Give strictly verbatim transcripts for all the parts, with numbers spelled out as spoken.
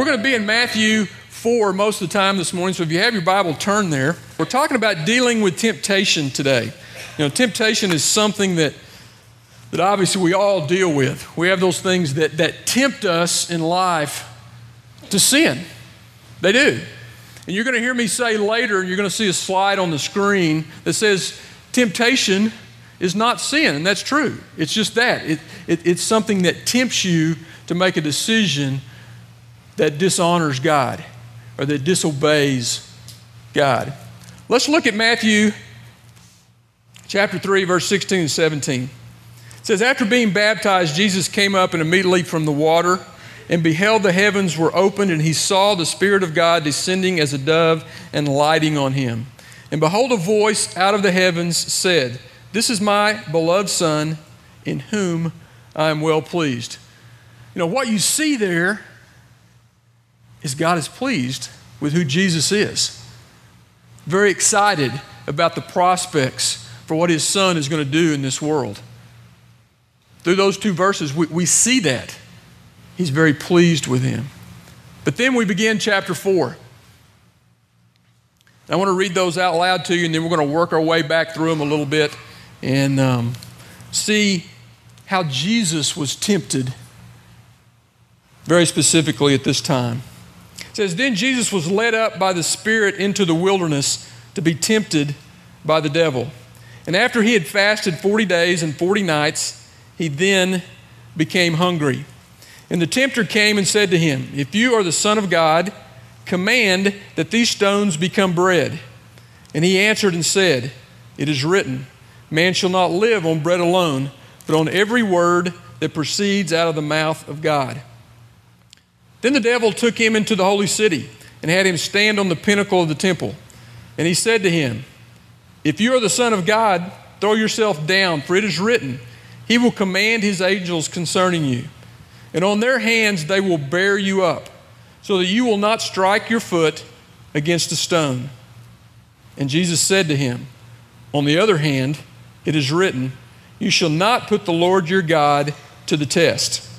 going to be in Matthew four most of the time this morning, so if you have your Bible, turn there. We're talking about dealing with temptation today. You know, temptation is something that that obviously we all deal with. We have those things that, that tempt us in life to sin. They do. And you're going to hear me say later, you're going to see a slide on the screen that says temptation is not sin, and that's true. It's just that. It, it, it's something that tempts you to make a decision that dishonors God or that disobeys God. Let's look at Matthew chapter three, verse sixteen and seventeen. It says, after being baptized, Jesus came up and immediately from the water and beheld the heavens were opened, and he saw the Spirit of God descending as a dove and lighting on him. And behold, a voice out of the heavens said, this is my beloved Son, in whom I am well pleased. You know, what you see there is God is pleased with who Jesus is. Very excited about the prospects for what his Son is going to do in this world. Through those two verses, we, we see that. He's very pleased with him. But then we begin chapter four. I want to read those out loud to you, and then we're going to work our way back through them a little bit and um, see how Jesus was tempted very specifically at this time. It says, then Jesus was led up by the Spirit into the wilderness to be tempted by the devil. And after he had fasted forty days and forty nights, he then became hungry. And the tempter came and said to him, if you are the Son of God, command that these stones become bread. And he answered and said, it is written, man shall not live on bread alone, but on every word that proceeds out of the mouth of God. Then the devil took him into the holy city and had him stand on the pinnacle of the temple. And he said to him, if you are the Son of God, throw yourself down, for it is written, he will command his angels concerning you, and on their hands they will bear you up, so that you will not strike your foot against a stone. And Jesus said to him, on the other hand, it is written, you shall not put the Lord your God to the test.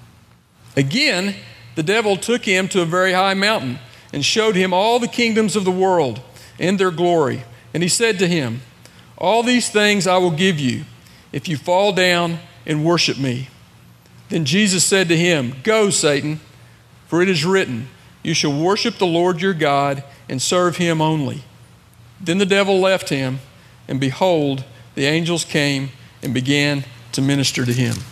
Again, the devil took him to a very high mountain and showed him all the kingdoms of the world and their glory. And he said to him, all these things I will give you if you fall down and worship me. Then Jesus said to him, go, Satan, for it is written, you shall worship the Lord your God and serve him only. Then the devil left him, and behold, the angels came and began to minister to him.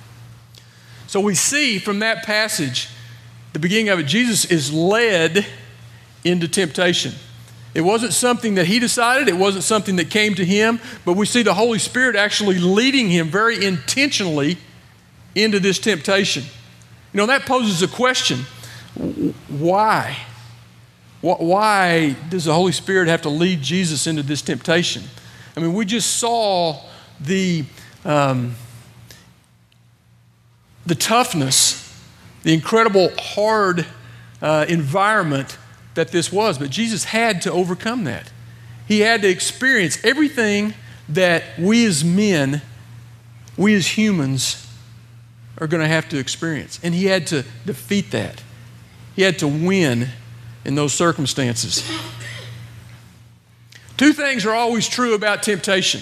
So we see from that passage, the beginning of it, Jesus is led into temptation. It wasn't something that he decided. It wasn't something that came to him. But we see the Holy Spirit actually leading him very intentionally into this temptation. You know, that poses a question. Why? Why does the Holy Spirit have to lead Jesus into this temptation? I mean, we just saw the, um, the toughness, the incredible hard uh, environment that this was, but Jesus had to overcome that. He had to experience everything that we as men, we as humans are going to have to experience. And he had to defeat that. He had to win in those circumstances. Two things are always true about temptation.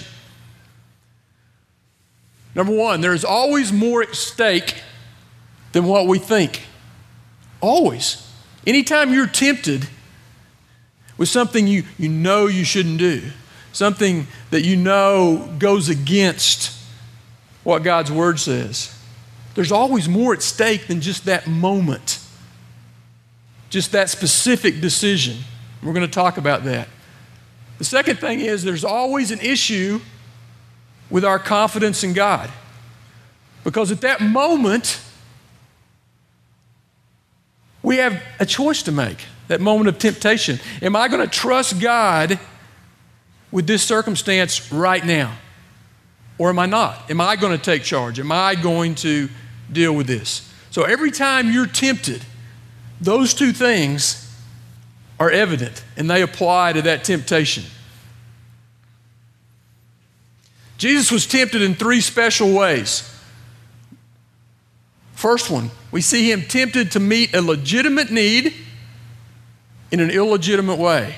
Number one, there's always more at stake than what we think. Always. Anytime you're tempted with something you, you know you shouldn't do, something that you know goes against what God's Word says, there's always more at stake than just that moment, just that specific decision. We're going to talk about that. The second thing is there's always an issue with our confidence in God, because at that moment, we have a choice to make, that moment of temptation. Am I going to trust God with this circumstance right now? Or am I not? Am I going to take charge? Am I going to deal with this? So every time you're tempted, those two things are evident, and they apply to that temptation. Jesus was tempted in three special ways. First one, we see him tempted to meet a legitimate need in an illegitimate way.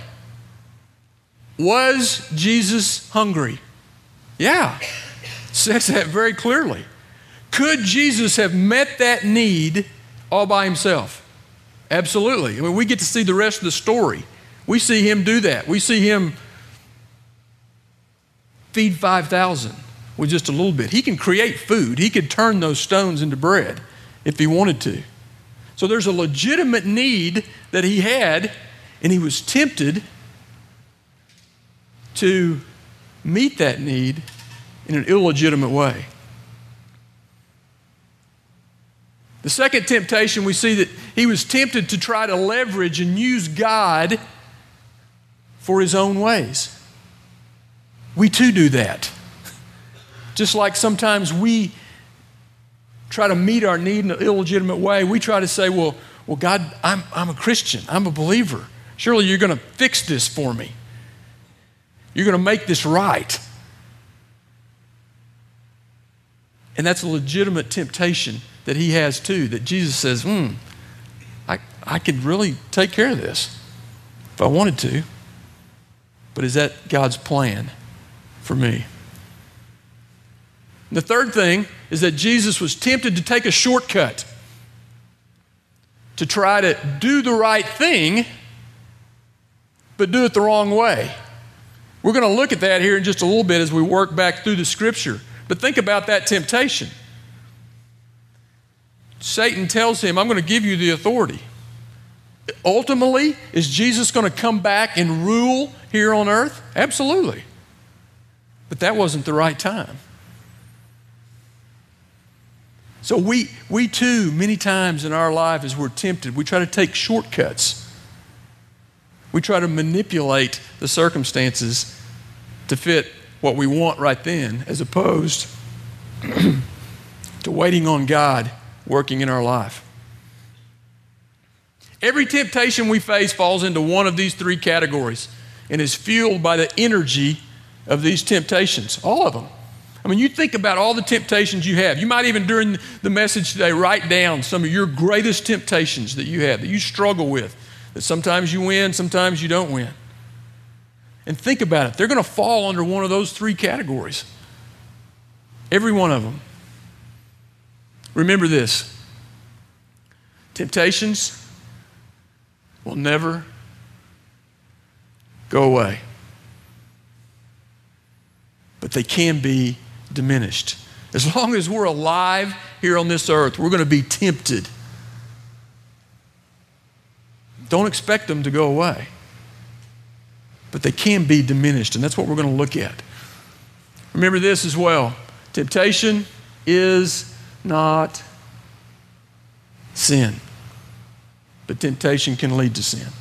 Was Jesus hungry? Yeah, it says that very clearly. Could Jesus have met that need all by himself? Absolutely. I mean, we get to see the rest of the story. We see him do that. We see him feed five thousand with just a little bit. He can create food. He could turn those stones into bread if he wanted to. So there's a legitimate need that he had, and he was tempted to meet that need in an illegitimate way. The second temptation, we see that he was tempted to try to leverage and use God for his own ways. We too do that. Just like sometimes we try to meet our need in an illegitimate way, we try to say, well, well, God, I'm, I'm a Christian. I'm a believer. Surely you're going to fix this for me. You're going to make this right. And that's a legitimate temptation that he has too, that Jesus says, hmm, I, I could really take care of this if I wanted to. But is that God's plan for me? And the third thing is that Jesus was tempted to take a shortcut, to try to do the right thing, but do it the wrong way. We're going to look at that here in just a little bit as we work back through the scripture. But think about that temptation. Satan tells him, I'm going to give you the authority. Ultimately, is Jesus going to come back and rule here on earth? Absolutely. But that wasn't the right time. So we, we too, many times in our life as we're tempted, we try to take shortcuts. We try to manipulate the circumstances to fit what we want right then, as opposed to waiting on God working in our life. Every temptation we face falls into one of these three categories and is fueled by the energy of these temptations, all of them. I mean, you think about all the temptations you have. You might even during the message today write down some of your greatest temptations that you have, that you struggle with, that sometimes you win, sometimes you don't win. And think about it. They're going to fall under one of those three categories. Every one of them. Remember this. Temptations will never go away. But they can be diminished. As long as we're alive here on this earth, we're going to be tempted. Don't expect them to go away. But they can be diminished, and that's what we're going to look at. Remember this as well. Temptation is not sin, but temptation can lead to sin.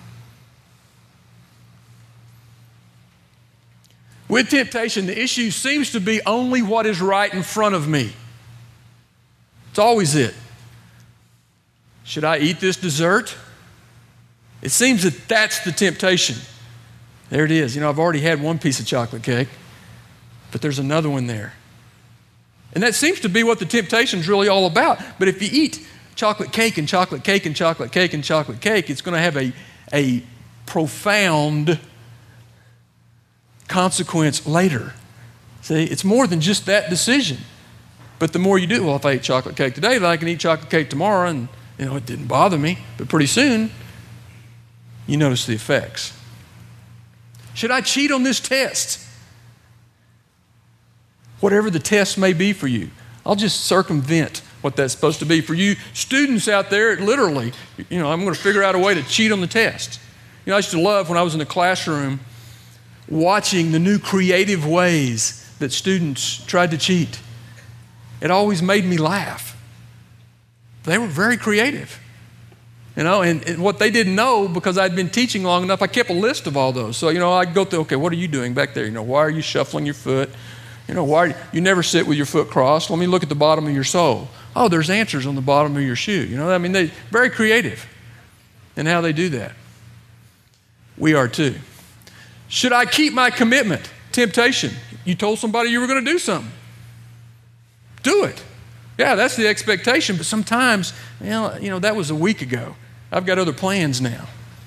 With temptation, the issue seems to be only what is right in front of me. It's always it. Should I eat this dessert? It seems that that's the temptation. There it is. You know, I've already had one piece of chocolate cake, but there's another one there. And that seems to be what the temptation is really all about. But if you eat chocolate cake and chocolate cake and chocolate cake and chocolate cake, it's going to have a, a profound consequence later. See, it's more than just that decision. But the more you do, well, if I eat chocolate cake today, then I can eat chocolate cake tomorrow, and you know, it didn't bother me. But pretty soon, you notice the effects. Should I cheat on this test? Whatever the test may be for you, I'll just circumvent what that's supposed to be. For you students out there, literally, you know, I'm going to figure out a way to cheat on the test. You know, I used to love when I was in the classroom watching the new creative ways that students tried to cheat. It always made me laugh. They were very creative. You know, and, and what they didn't know, because I'd been teaching long enough, I kept a list of all those. So, you know, I'd go through, okay, what are you doing back there? You know, why are you shuffling your foot? You know, why are you, you never sit with your foot crossed. Let me look at the bottom of your sole. Oh, there's answers on the bottom of your shoe. You know, I mean, they're very creative in how they do that. We are too. Should I keep my commitment? Temptation. You told somebody you were going to do something. Do it. Yeah, that's the expectation, but sometimes, well, you know, that was a week ago. I've got other plans now.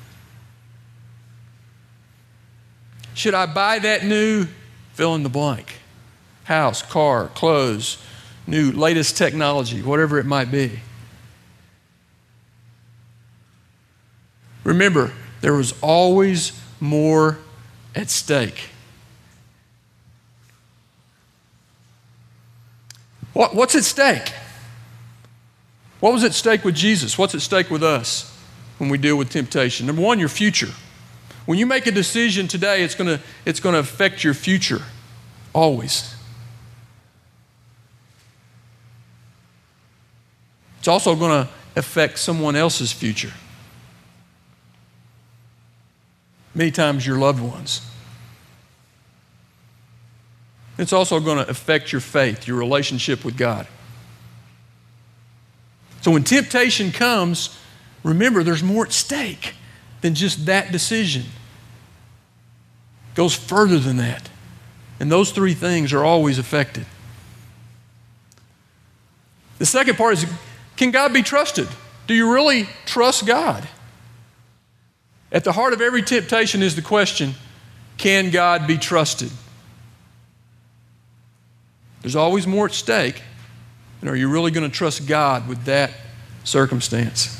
Should I buy that new fill in the blank? House, car, clothes, new latest technology, whatever it might be. Remember, there was always more at stake. What, what's at stake? What was at stake with Jesus? What's at stake with us when we deal with temptation? Number one, your future. When you make a decision today, it's going to it's going to affect your future, always. It's also going to affect someone else's future. Many times your loved ones. It's also going to affect your faith, your relationship with God. So when temptation comes, remember there's more at stake than just that decision. It goes further than that. And those three things are always affected. The second part is, can God be trusted? Do you really trust God? At the heart of every temptation is the question, can God be trusted? There's always more at stake. And are you really going to trust God with that circumstance?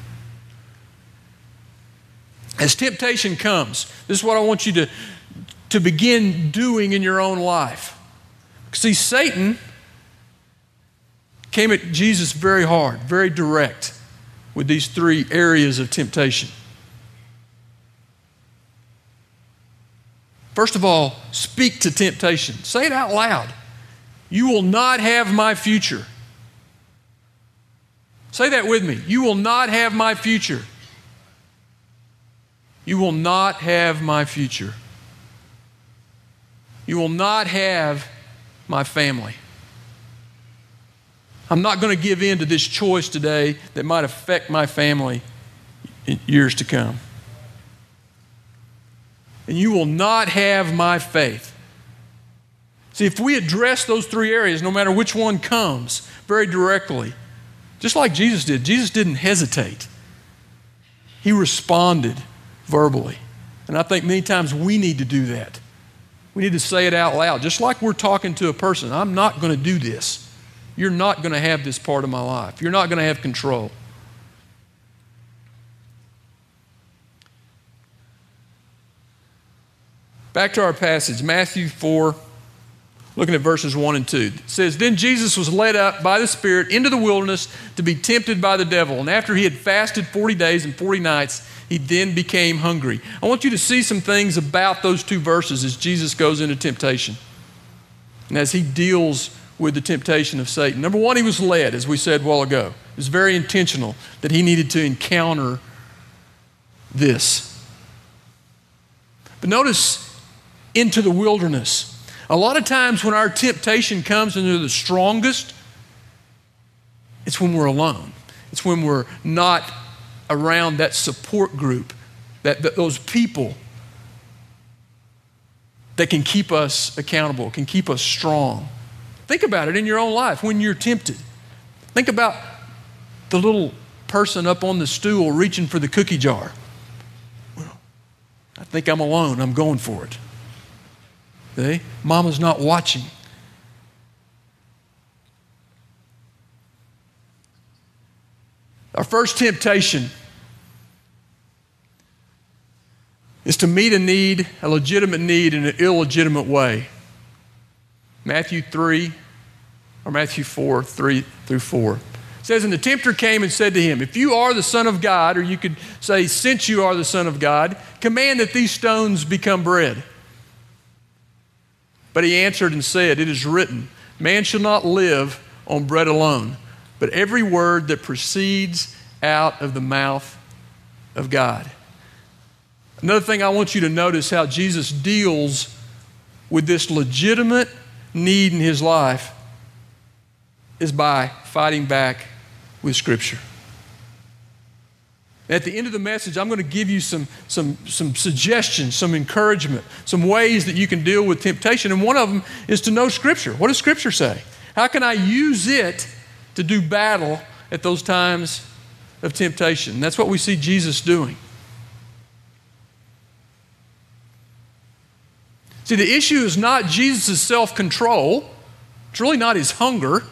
As temptation comes, this is what I want you to, to begin doing in your own life. See, Satan came at Jesus very hard, very direct with these three areas of temptation. First of all, speak to temptation. Say it out loud. You will not have my future. Say that with me. You will not have my future. You will not have my future. You will not have my family. I'm not going to give in to this choice today that might affect my family in years to come. And you will not have my faith. See, if we address those three areas, no matter which one comes, very directly, just like Jesus did, Jesus didn't hesitate. He responded verbally. And I think many times we need to do that. We need to say it out loud, just like we're talking to a person. I'm not going to do this. You're not going to have this part of my life. You're not going to have control. Back to our passage, Matthew four, looking at verses one and two. It says, then Jesus was led up by the Spirit into the wilderness to be tempted by the devil. And after he had fasted forty days and forty nights, he then became hungry. I want you to see some things about those two verses as Jesus goes into temptation and as he deals with the temptation of Satan. Number one, he was led, as we said a while ago. It was very intentional that he needed to encounter this. But notice, into the wilderness. A lot of times when our temptation comes and they're the strongest, it's when we're alone. It's when we're not around that support group, that, that those people that can keep us accountable, can keep us strong. Think about it in your own life when you're tempted. Think about the little person up on the stool reaching for the cookie jar. Well, I think I'm alone. I'm going for it. See? Mama's not watching. Our first temptation is to meet a need, a legitimate need, in an illegitimate way. Matthew three, or Matthew four, three through four. It says, and the tempter came and said to him, if you are the Son of God, or you could say, since you are the Son of God, command that these stones become bread. But he answered and said, it is written, man shall not live on bread alone, but every word that proceeds out of the mouth of God. Another thing I want you to notice how Jesus deals with this legitimate need in his life is by fighting back with Scripture. At the end of the message, I'm going to give you some, some, some suggestions, some encouragement, some ways that you can deal with temptation. And one of them is to know Scripture. What does Scripture say? How can I use it to do battle at those times of temptation. That's what we see Jesus doing. See, the issue is not Jesus' self-control. It's really not his hunger.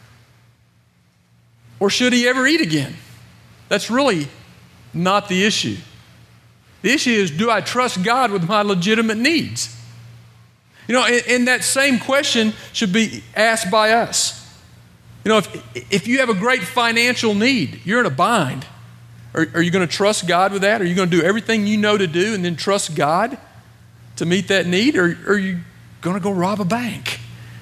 Or should he ever eat again? That's really not the issue. The issue is, do I trust God with my legitimate needs? You know, and, and that same question should be asked by us. You know, if, if you have a great financial need, you're in a bind. Are, are you going to trust God with that? Are you going to do everything you know to do and then trust God to meet that need? Or, or are you going to go rob a bank?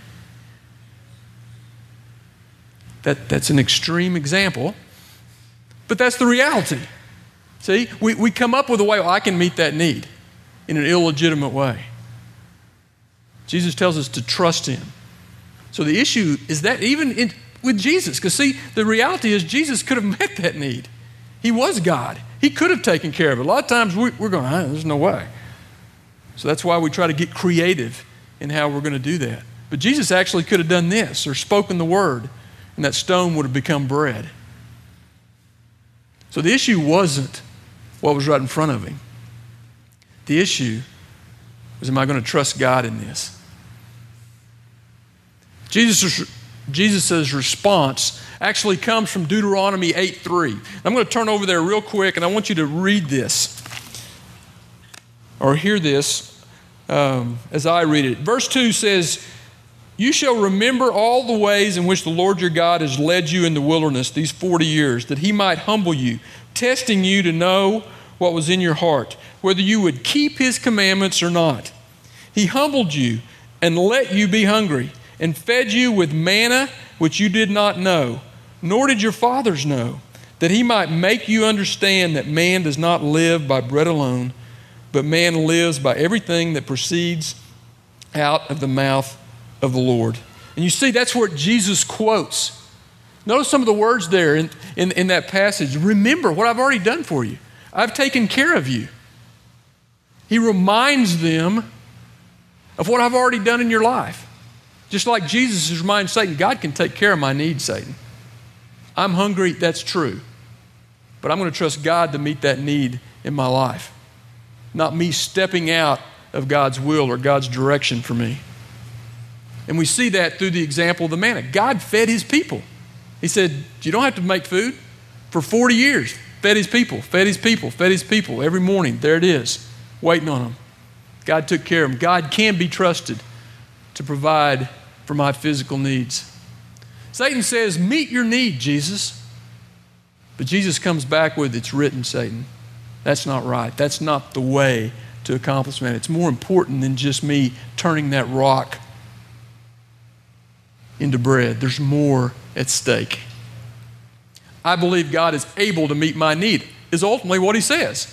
That, that's an extreme example, but that's the reality. See, we, we come up with a way, well, I can meet that need in an illegitimate way. Jesus tells us to trust him. So the issue is that even in, with Jesus, because see, the reality is Jesus could have met that need. He was God. He could have taken care of it. A lot of times we, we're going, oh, there's no way. So that's why we try to get creative in how we're going to do that. But Jesus actually could have done this or spoken the word, and that stone would have become bread. So the issue wasn't what was right in front of him. The issue was, am I going to trust God in this? Jesus' Jesus' response actually comes from Deuteronomy eight three. I'm going to turn over there real quick, and I want you to read this or hear this um, as I read it. Verse two says, "You shall remember all the ways in which the Lord your God has led you in the wilderness these forty years, that he might humble you, testing you to know what was in your heart, whether you would keep his commandments or not. He humbled you and let you be hungry, and fed you with manna which you did not know, nor did your fathers know, that he might make you understand that man does not live by bread alone, but man lives by everything that proceeds out of the mouth of the Lord." And you see, that's what Jesus quotes. Notice some of the words there in, in, in that passage. Remember what I've already done for you. I've taken care of you. He reminds them of what I've already done in your life. Just like Jesus is reminding Satan, God can take care of my needs, Satan. I'm hungry, that's true. But I'm going to trust God to meet that need in my life. Not me stepping out of God's will or God's direction for me. And we see that through the example of the manna. God fed his people. He said, you don't have to make food. For forty years, fed his people, fed his people, fed his people. Every morning, there it is, waiting on them. God took care of them. God can be trusted to provide for my physical needs. Satan says, meet your need, Jesus. But Jesus comes back with, it's written, Satan. That's not right. That's not the way to accomplishment. It's more important than just me turning that rock into bread. There's more at stake. I believe God is able to meet my need, is ultimately what he says.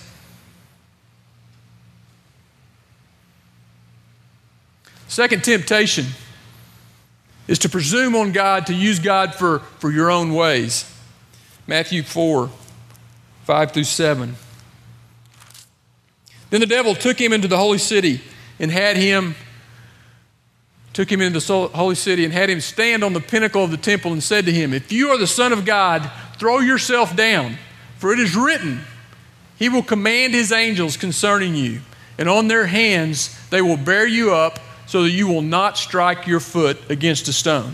Second temptation is to presume on God, to use God for, for your own ways. Matthew four, five through seven. Then the devil took him into the holy city and had him, took him into the holy city and had him stand on the pinnacle of the temple and said to him, if you are the Son of God, throw yourself down, for it is written, he will command his angels concerning you, and on their hands they will bear you up so that you will not strike your foot against a stone.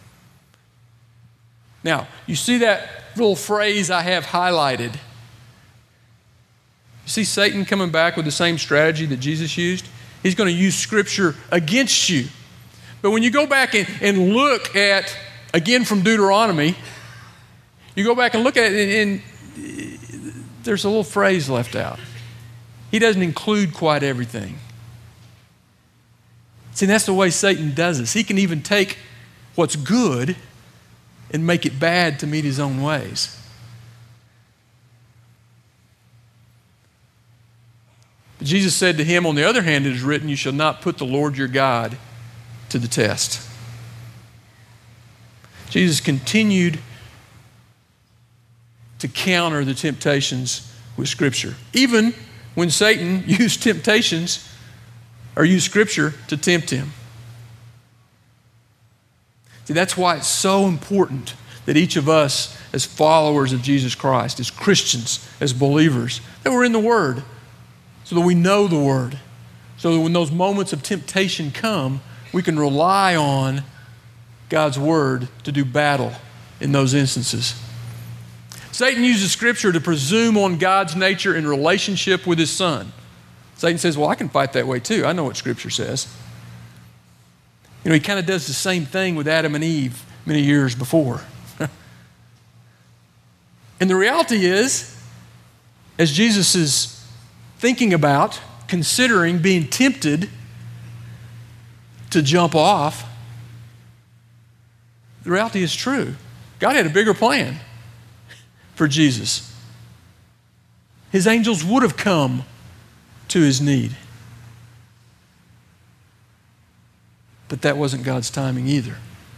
Now, you see that little phrase I have highlighted. You see Satan coming back with the same strategy that Jesus used? He's going to use Scripture against you. But when you go back and, and look at, again from Deuteronomy, you go back and look at it and, and there's a little phrase left out. He doesn't include quite everything. See, that's the way Satan does this. He can even take what's good and make it bad to meet his own ways. But Jesus said to him, on the other hand, it is written, you shall not put the Lord your God to the test. Jesus continued to counter the temptations with Scripture, even when Satan used temptations or used Scripture to tempt him. See, that's why it's so important that each of us as followers of Jesus Christ, as Christians, as believers, that we're in the Word so that we know the Word, so that when those moments of temptation come, we can rely on God's Word to do battle in those instances. Satan uses Scripture to presume on God's nature in relationship with His Son. Satan says, well, I can fight that way too. I know what Scripture says. You know, he kind of does the same thing with Adam and Eve many years before. And the reality is, as Jesus is thinking about, considering being tempted to jump off, the reality is true. God had a bigger plan for Jesus. His angels would have come to his need. But that wasn't God's timing either.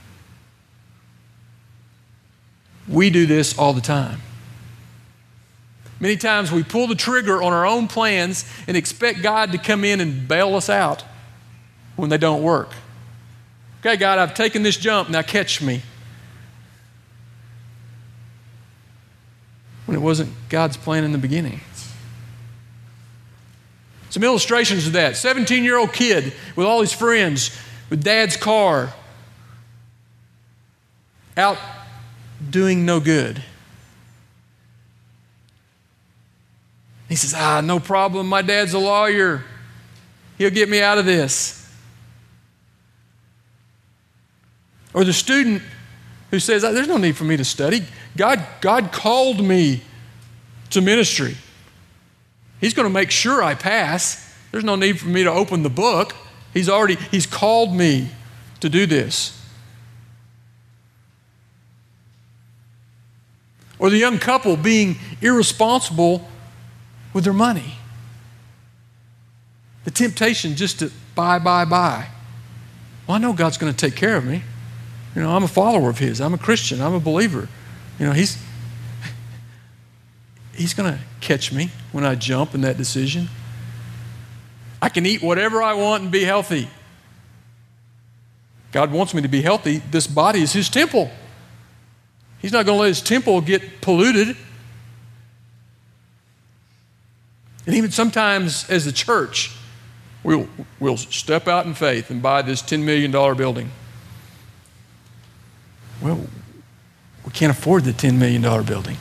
We do this all the time. Many times we pull the trigger on our own plans and expect God to come in and bail us out when they don't work. Okay, God, I've taken this jump, now catch me. When it wasn't God's plan in the beginning. Some illustrations of that. seventeen-year-old kid with all his friends, with dad's car, out doing no good. He says, ah, no problem, my dad's a lawyer. He'll get me out of this. Or the student who says, there's no need for me to study. God, God called me to ministry. He's going to make sure I pass. There's no need for me to open the book. He's already, he's called me to do this. Or the young couple being irresponsible with their money. The temptation just to buy, buy, buy. Well, I know God's going to take care of me. You know, I'm a follower of His. I'm a Christian. I'm a believer. You know, He's He's going to catch me when I jump in that decision. I can eat whatever I want and be healthy. God wants me to be healthy. This body is His temple. He's not going to let His temple get polluted. And even sometimes as the church, we'll, we'll step out in faith and buy this ten million dollars building. Well, we can't afford the ten million dollars building.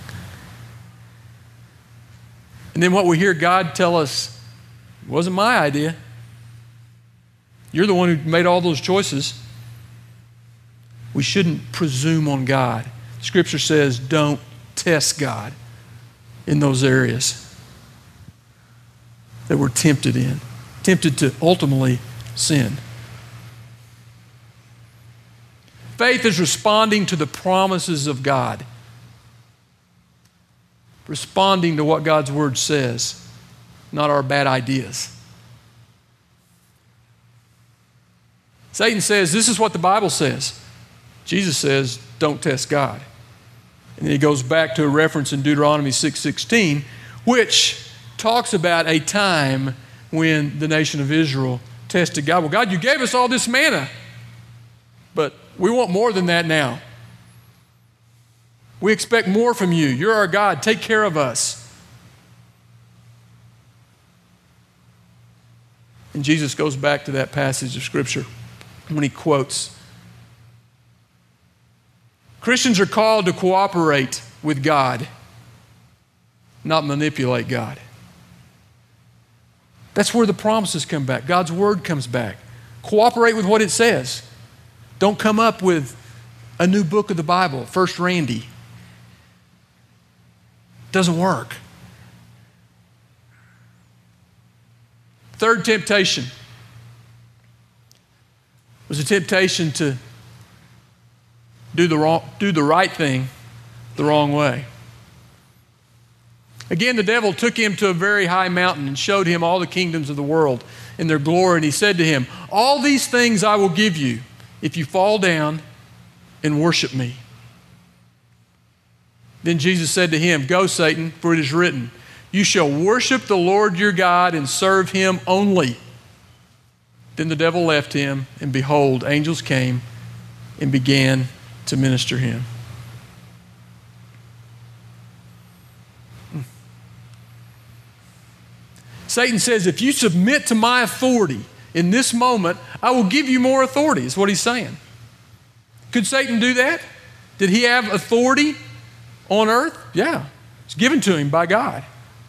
And then what we hear God tell us, it wasn't my idea. You're the one who made all those choices. We shouldn't presume on God. Scripture says don't test God in those areas that we're tempted in, tempted to ultimately sin. Faith is responding to the promises of God. Responding to what God's Word says, not our bad ideas. Satan says, this is what the Bible says. Jesus says, don't test God. And then he goes back to a reference in Deuteronomy six sixteen, which talks about a time when the nation of Israel tested God. Well, God, you gave us all this manna, but we want more than that now. We expect more from you. You're our God. Take care of us. And Jesus goes back to that passage of Scripture when he quotes, Christians are called to cooperate with God, not manipulate God. That's where the promises come back. God's Word comes back. Cooperate with what it says. Don't come up with a new book of the Bible, First Randy. Doesn't work. Third temptation was a temptation to do the wrong, do the right thing the wrong way. Again, the devil took him to a very high mountain and showed him all the kingdoms of the world and their glory. And he said to him, all these things I will give you if you fall down and worship me. Then Jesus said to him, go, Satan, for it is written, you shall worship the Lord your God and serve him only. Then the devil left him, and behold, angels came and began to minister him. Satan says, if you submit to my authority in this moment, I will give you more authority, is what he's saying. Could Satan do that? Did he have authority on earth? Yeah, it's given to him by God.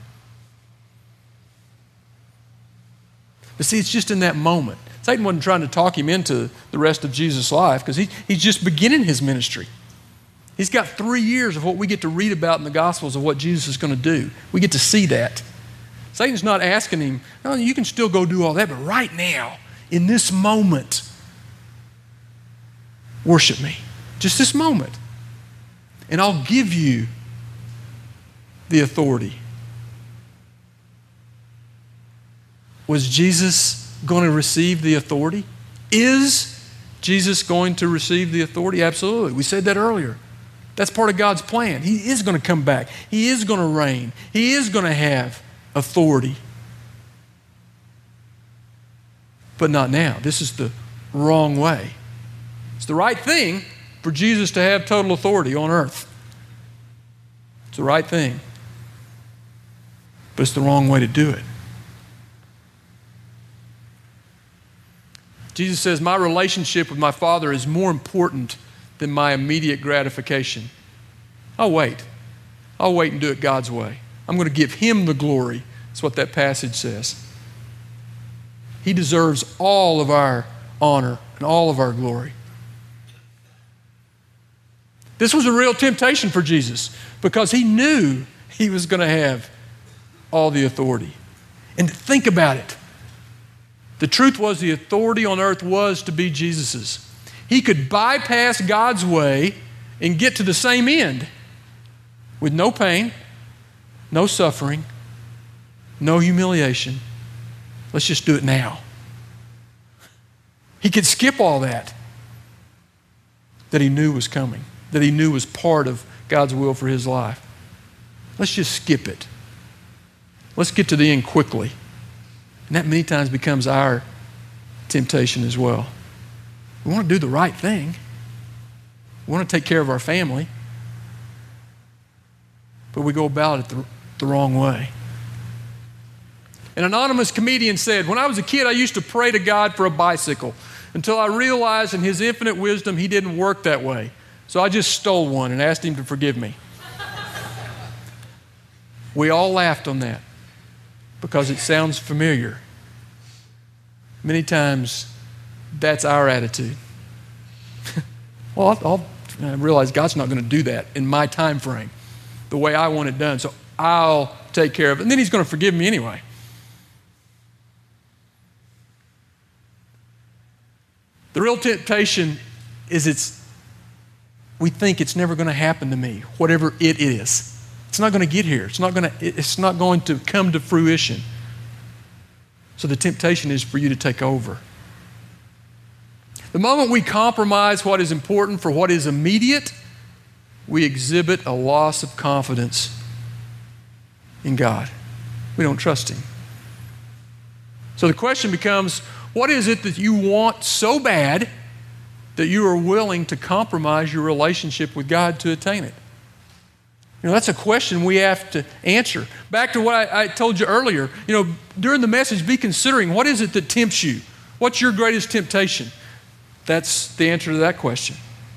But see, it's just in that moment. Satan wasn't trying to talk him into the rest of Jesus' life because he, he's just beginning his ministry. He's got three years of what we get to read about in the Gospels of what Jesus is going to do. We get to see that. Satan's not asking him, no, you can still go do all that, but right now, in this moment, worship me. Just this moment. And I'll give you the authority. Was Jesus going to receive the authority? Is Jesus going to receive the authority? Absolutely. We said that earlier. That's part of God's plan. He is going to come back. He is going to reign. He is going to have authority. But not now. This is the wrong way. It's the right thing for Jesus to have total authority on earth. It's the right thing. But it's the wrong way to do it. Jesus says, my relationship with my Father is more important than my immediate gratification. I'll wait. I'll wait and do it God's way. I'm going to give him the glory. That's what that passage says. He deserves all of our honor and all of our glory. This was a real temptation for Jesus because he knew he was going to have all the authority. And think about it. The truth was the authority on earth was to be Jesus's. He could bypass God's way and get to the same end with no pain, no suffering, no humiliation. Let's just do it now. He could skip all that that he knew was coming, that he knew was part of God's will for his life. Let's just skip it. Let's get to the end quickly. And that many times becomes our temptation as well. We want to do the right thing. We want to take care of our family. But we go about it the, the wrong way. An anonymous comedian said, when I was a kid, I used to pray to God for a bicycle until I realized in his infinite wisdom he didn't work that way. So I just stole one and asked him to forgive me. We all laughed on that because it sounds familiar. Many times, that's our attitude. Well, I'll, I'll realize God's not going to do that in my time frame, the way I want it done, so I'll take care of it. And then he's going to forgive me anyway. The real temptation is it's, we think it's never going to happen to me, whatever it is. It's not going to get here. It's not going to, it's not going to come to fruition. So the temptation is for you to take over. The moment we compromise what is important for what is immediate, we exhibit a loss of confidence in God. We don't trust him. So the question becomes, what is it that you want so bad that you are willing to compromise your relationship with God to attain it? You know, that's a question we have to answer. Back to what I, I told you earlier, you know, during the message, be considering what is it that tempts you? What's your greatest temptation? That's the answer to that question.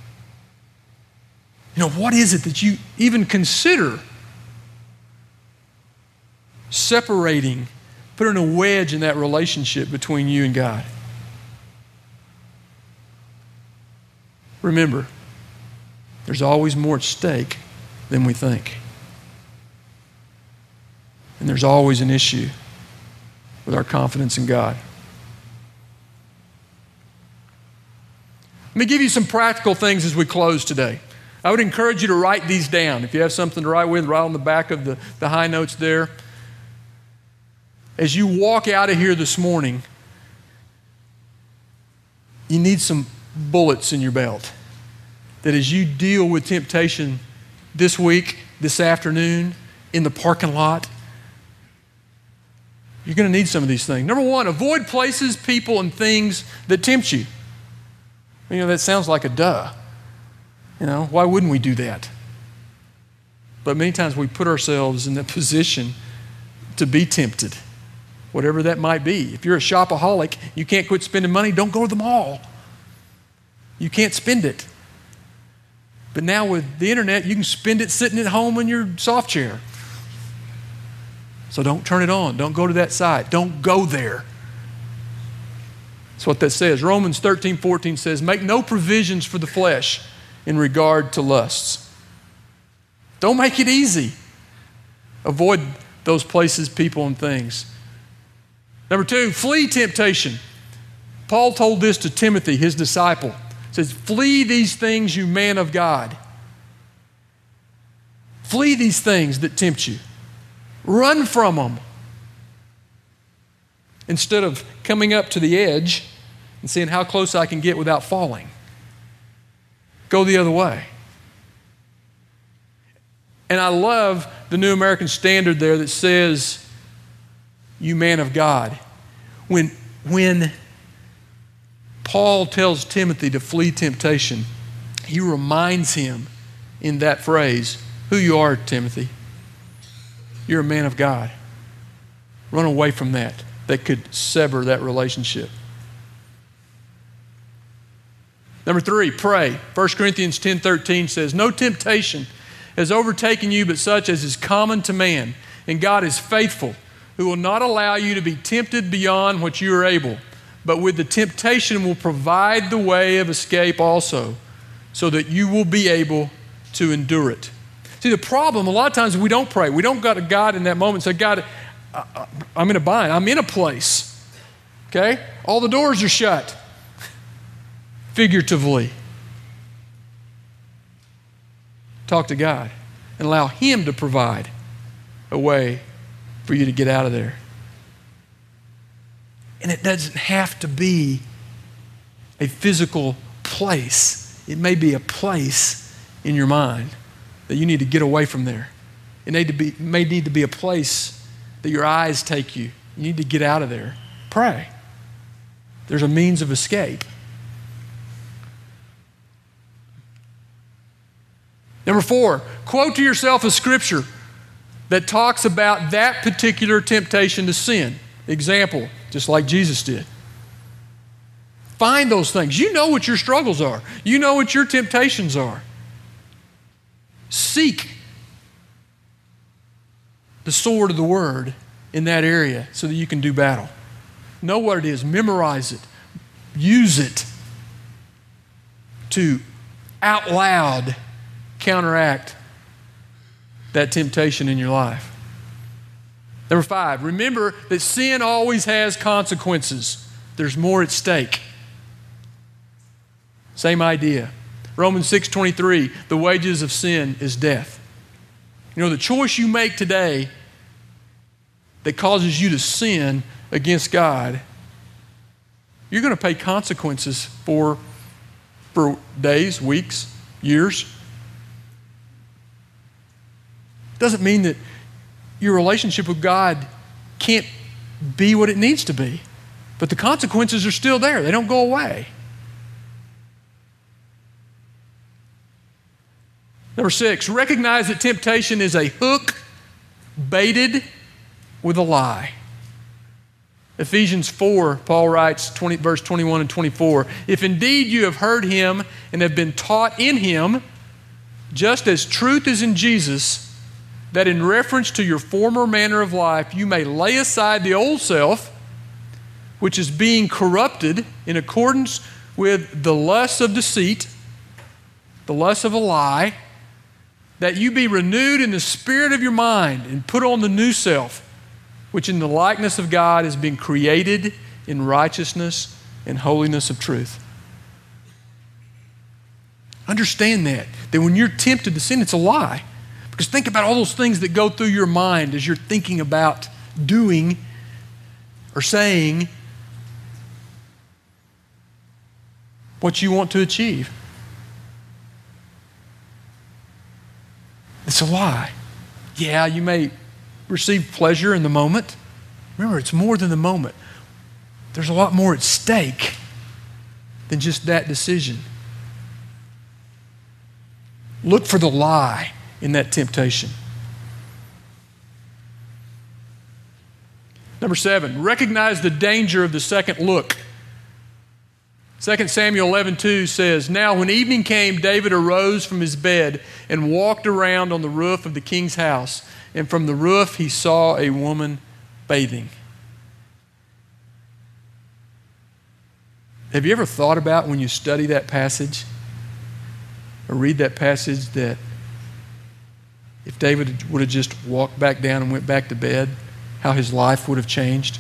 You know, what is it that you even consider separating, putting a wedge in that relationship between you and God? Remember, there's always more at stake than we think. And there's always an issue with our confidence in God. Let me give you some practical things as we close today. I would encourage you to write these down. If you have something to write with, write on the back of the, the high notes there. As you walk out of here this morning, you need some bullets in your belt. That as you deal with temptation this week, this afternoon, in the parking lot, you're going to need some of these things. Number one, avoid places, people, and things that tempt you. You know, that sounds like a duh. You know, why wouldn't we do that? But many times we put ourselves in that position to be tempted whatever that might be. If you're a shopaholic, you can't quit spending money, don't go to the mall. You can't spend it. But now with the internet, you can spend it sitting at home in your soft chair. So don't turn it on. Don't go to that site. Don't go there. That's what that says. Romans thirteen fourteen says, make no provisions for the flesh in regard to lusts. Don't make it easy. Avoid those places, people, and things. Number two, flee temptation. Paul told this to Timothy, his disciple. He says, flee these things, you man of God. Flee these things that tempt you. Run from them. Instead of coming up to the edge and seeing how close I can get without falling. Go the other way. And I love the New American Standard there that says, you man of God. When, when Paul tells Timothy to flee temptation, he reminds him in that phrase, who you are, Timothy. You're a man of God. Run away from that. That could sever that relationship. Number three, pray. First Corinthians ten thirteen says, no temptation has overtaken you but such as is common to man. And God is faithful, who will not allow you to be tempted beyond what you are able, but with the temptation will provide the way of escape also, so that you will be able to endure it. See, the problem, a lot of times we don't pray. We don't go to God in that moment and say, God, I'm in a bind. I'm in a place. Okay? All the doors are shut. Figuratively. Talk to God and allow Him to provide a way for you to get out of there. And it doesn't have to be a physical place. It may be a place in your mind that you need to get away from there. It need to be, may need to be a place that your eyes take you. You need to get out of there. Pray. There's a means of escape. Number four, quote to yourself a scripture that talks about that particular temptation to sin. Example, just like Jesus did. Find those things. You know what your struggles are. You know what your temptations are. Seek the sword of the word in that area so that you can do battle. Know what it is. Memorize it. Use it to out loud counteract that temptation in your life. Number five, remember that sin always has consequences. There's more at stake. Same idea. Romans six twenty-three, the wages of sin is death. You know, the choice you make today that causes you to sin against God, you're going to pay consequences for, for days, weeks, years. Doesn't mean that your relationship with God can't be what it needs to be. But the consequences are still there. They don't go away. Number six, recognize that temptation is a hook baited with a lie. Ephesians four, Paul writes, twenty, verse twenty-one and twenty-four, if indeed you have heard him and have been taught in him, just as truth is in Jesus, that in reference to your former manner of life, you may lay aside the old self, which is being corrupted in accordance with the lusts of deceit, the lusts of a lie, that you be renewed in the spirit of your mind and put on the new self, which in the likeness of God is being created in righteousness and holiness of truth. Understand that, that when you're tempted to sin, it's a lie. Because think about all those things that go through your mind as you're thinking about doing or saying what you want to achieve. It's a lie. Yeah, you may receive pleasure in the moment. Remember, it's more than the moment. There's a lot more at stake than just that decision. Look for the lie in that temptation. Number seven, recognize the danger of the second look. Second Samuel eleven two says, "Now when evening came, David arose from his bed and walked around on the roof of the king's house. And from the roof he saw a woman bathing." Have you ever thought about when you study that passage or read that passage that if David would have just walked back down and went back to bed, how his life would have changed?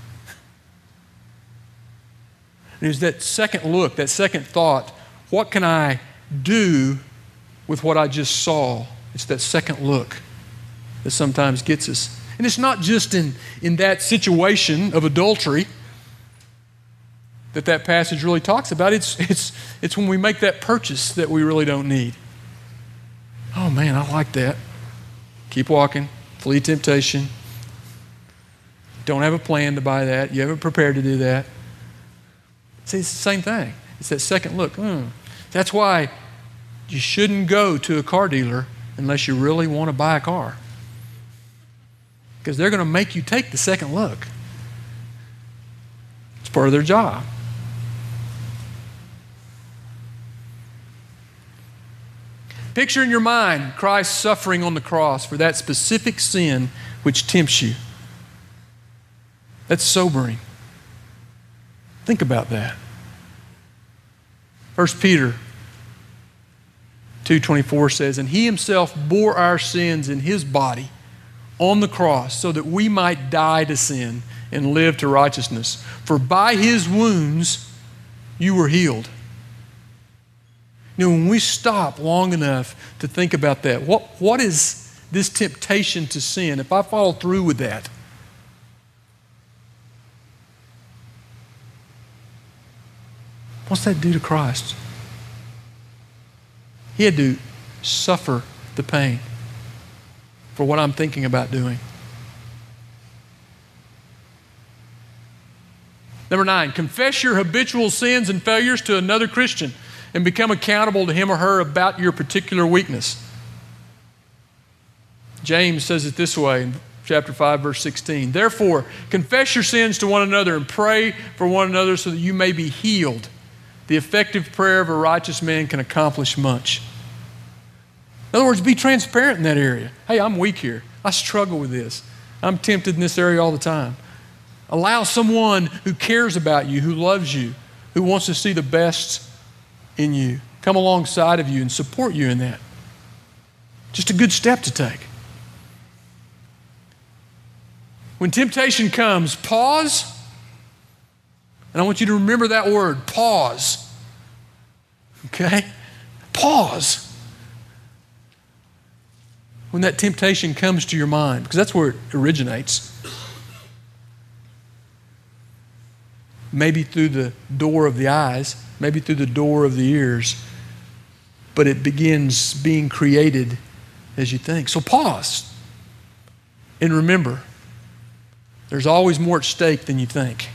It was that second look, that second thought, what can I do with what I just saw? It's that second look that sometimes gets us. And it's not just in, in that situation of adultery that that passage really talks about. It's, it's, it's when we make that purchase that we really don't need. Oh man, I like that. Keep walking, flee temptation. Don't have a plan to buy that. You haven't prepared to do that. See, it's the same thing. It's that second look. Mm. That's why you shouldn't go to a car dealer unless you really want to buy a car. Because they're going to make you take the second look. It's part of their job. Picture in your mind Christ suffering on the cross for that specific sin which tempts you. That's sobering. Think about that. First Peter two twenty-four says, "And he himself bore our sins in his body on the cross so that we might die to sin and live to righteousness. For by his wounds you were healed." You know, when we stop long enough to think about that, what, what is this temptation to sin? If I follow through with that, what's that do to Christ? He had to suffer the pain for what I'm thinking about doing. Number nine, confess your habitual sins and failures to another Christian and become accountable to him or her about your particular weakness. James says it this way in chapter five, verse sixteen. "Therefore, confess your sins to one another and pray for one another so that you may be healed. The effective prayer of a righteous man can accomplish much." In other words, be transparent in that area. Hey, I'm weak here. I struggle with this. I'm tempted in this area all the time. Allow someone who cares about you, who loves you, who wants to see the best in you, come alongside of you and support you in that. Just a good step to take. When temptation comes, pause. And I want you to remember that word, pause. Okay? Pause. When that temptation comes to your mind, because that's where it originates. Maybe through the door of the eyes, maybe through the door of the ears, but it begins being created as you think. So pause. And remember, there's always more at stake than you think.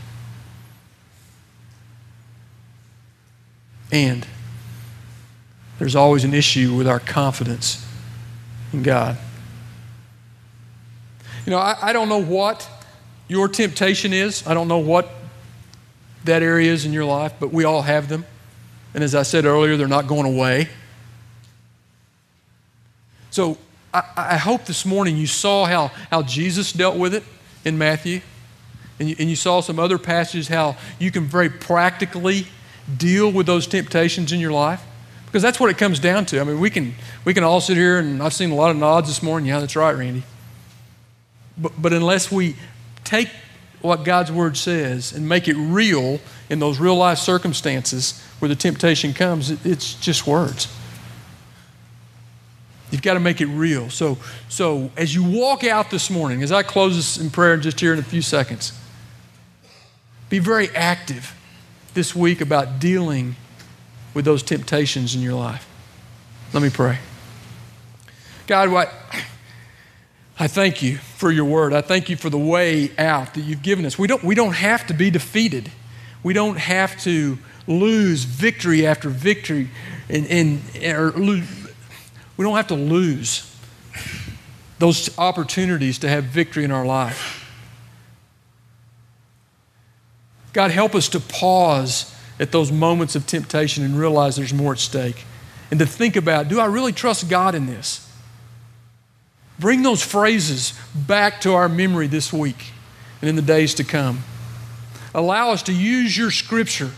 And there's always an issue with our confidence in God. You know, I, I don't know what your temptation is. I don't know what that area is in your life, but we all have them. And as I said earlier, they're not going away. So I, I hope this morning you saw how, how Jesus dealt with it in Matthew. And you, and you saw some other passages how you can very practically deal with those temptations in your life. Because that's what it comes down to. I mean, we can we can all sit here, and I've seen a lot of nods this morning. Yeah, that's right, Randy. But, but unless we take what God's Word says and make it real in those real life circumstances where the temptation comes, it, it's just words. You've got to make it real. So, so as you walk out this morning, as I close this in prayer just here in a few seconds, be very active this week about dealing with those temptations in your life. Let me pray. God, what I thank you for your word. I thank you for the way out that you've given us. We don't, we don't have to be defeated. We don't have to lose victory after victory. And, and or lose, we don't have to lose those opportunities to have victory in our life. God, help us to pause at those moments of temptation and realize there's more at stake. And to think about, do I really trust God in this? Bring those phrases back to our memory this week and in the days to come. Allow us to use your scripture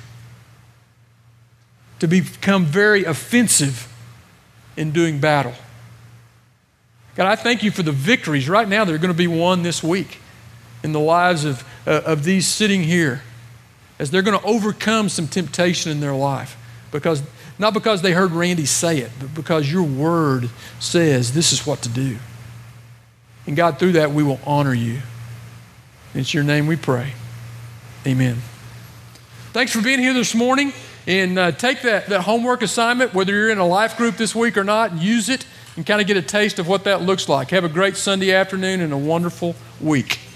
to become very offensive in doing battle. God, I thank you for the victories right now that are going to be won this week in the lives of, uh, of these sitting here, as they're going to overcome some temptation in their life. Because, not because they heard Randy say it, but because your word says this is what to do. And God, through that we will honor you. It's your name we pray. Amen. Thanks for being here this morning. And uh, take that, that homework assignment, whether you're in a life group this week or not, and use it and kind of get a taste of what that looks like. Have a great Sunday afternoon and a wonderful week.